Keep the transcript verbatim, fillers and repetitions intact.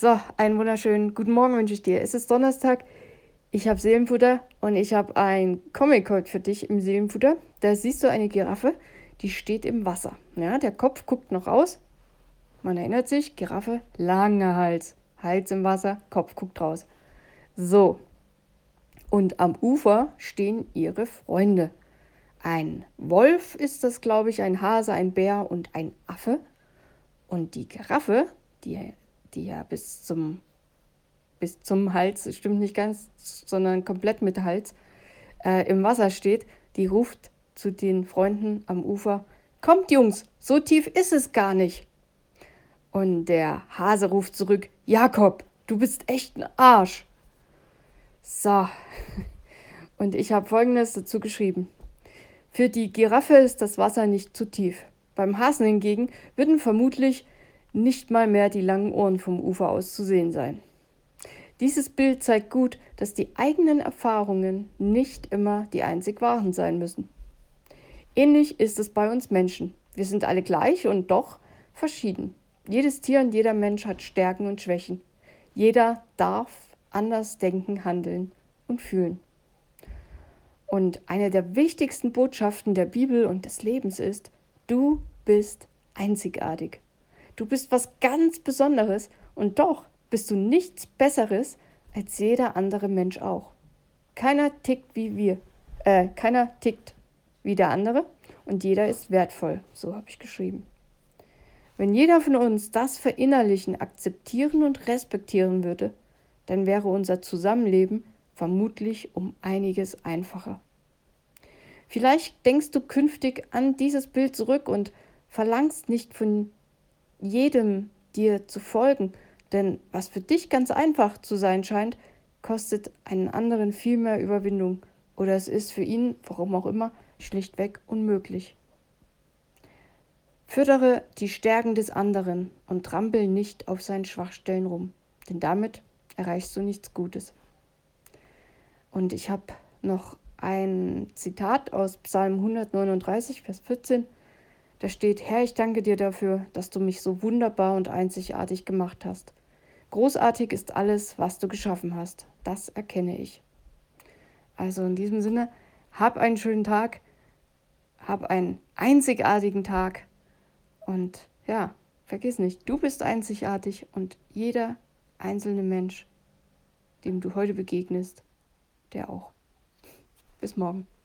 So, einen wunderschönen guten Morgen wünsche ich dir. Es ist Donnerstag, ich habe Seelenfutter und ich habe ein Comic heute für dich im Seelenfutter. Da siehst du eine Giraffe, die steht im Wasser. Ja, der Kopf guckt noch raus. Man erinnert sich, Giraffe, langer Hals. Hals im Wasser, Kopf guckt raus. So, und am Ufer stehen ihre Freunde. Ein Wolf ist das, glaube ich, ein Hase, ein Bär und ein Affe. Und die Giraffe, die, die ja bis zum bis zum Hals, stimmt nicht ganz, sondern komplett mit Hals, äh, im Wasser steht, die ruft zu den Freunden am Ufer, kommt Jungs, so tief ist es gar nicht. Und der Hase ruft zurück, Jakob, du bist echt ein Arsch. So, und ich habe Folgendes dazu geschrieben. Für die Giraffe ist das Wasser nicht zu tief. Beim Hasen hingegen würden vermutlich nicht mal mehr die langen Ohren vom Ufer aus zu sehen sein. Dieses Bild zeigt gut, dass die eigenen Erfahrungen nicht immer die einzig wahren sein müssen. Ähnlich ist es bei uns Menschen. Wir sind alle gleich und doch verschieden. Jedes Tier und jeder Mensch hat Stärken und Schwächen. Jeder darf anders denken, handeln und fühlen. Und eine der wichtigsten Botschaften der Bibel und des Lebens ist, du bist einzigartig. Du bist was ganz Besonderes und doch bist du nichts Besseres als jeder andere Mensch auch. Keiner tickt wie wir. Äh, keiner tickt wie der andere und jeder ist wertvoll. So habe ich geschrieben. Wenn jeder von uns das verinnerlichen, akzeptieren und respektieren würde, dann wäre unser Zusammenleben vermutlich um einiges einfacher. Vielleicht denkst du künftig an dieses Bild zurück und verlangst nicht von jedem dir zu folgen, denn was für dich ganz einfach zu sein scheint, kostet einen anderen viel mehr Überwindung oder es ist für ihn, warum auch immer, schlichtweg unmöglich. Fördere die Stärken des anderen und trampel nicht auf seinen Schwachstellen rum, denn damit erreichst du nichts Gutes. Und ich habe noch ein Zitat aus Psalm hundertneununddreißig, Vers vierzehn. Da steht, Herr, ich danke dir dafür, dass du mich so wunderbar und einzigartig gemacht hast. Großartig ist alles, was du geschaffen hast. Das erkenne ich. Also in diesem Sinne, hab einen schönen Tag, hab einen einzigartigen Tag und ja, vergiss nicht, du bist einzigartig und jeder einzelne Mensch, dem du heute begegnest, der auch. Bis morgen.